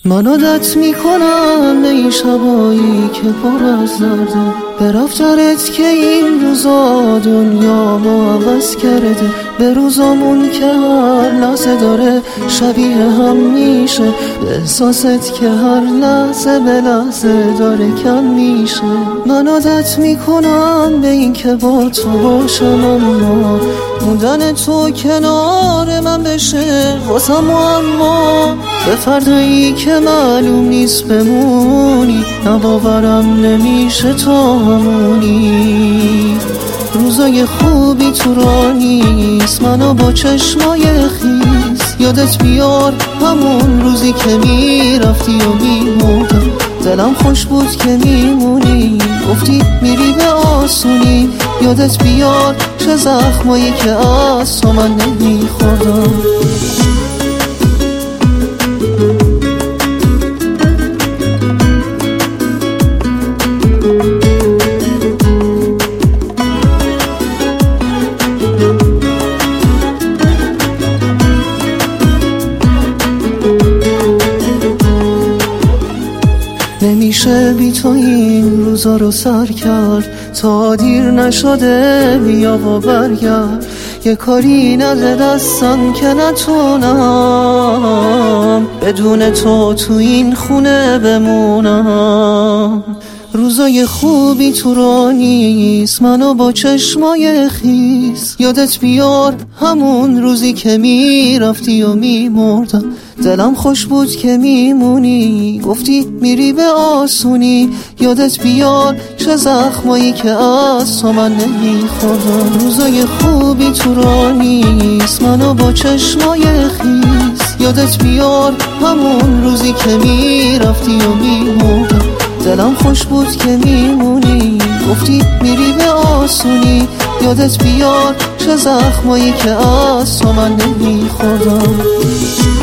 من عادت میکنم به این شبایی که پر از درده، به رفتارت که این روزا دنیا ما عوض کرده، به روزامون که هر لحظه داره شبیه هم میشه، به احساست که هر لحظه به لحظه داره کم میشه. من عادت میکنم به این که با تو باشم، اما موندن تو کنار من بشه واسم معما. به فردایی که معلوم نیست بمونی، نباورم نمیشه تو همونی. روزای خوبی تو راه نیست، منو با چشمای خیس یادت بیار همون روزی که میرفتی و میمردم. دلم خوش بود که میمونی، گفتی میری به آسونی. یادت بیار چه زخمایی که از تو من نمیخوردم. نمیشه بی تو این روزا رو سر کرد، تا دیر نشده بیا و برگرد. یه کاری نده دستم که نتونم بدون تو این خونه بمونم. روزای خوبی تو راه نیست، منو با چشمای خیس یادت بیار همون روزی که میرفتی و میمردم. دلم خوش بود که میمونی، گفتی میری به آسونی. یادت بیار چه زخمایی که از تو من نمیخوردم. روزای خوبی تو راه نیست، منو با چشمای خیس یادت بیار همون روزی که میرفتی و میمردم. دلم خوش بود که میمونی، گفتی میری به آسونی. یادت بیار چه زخمایی که از تو من نمیخوردم.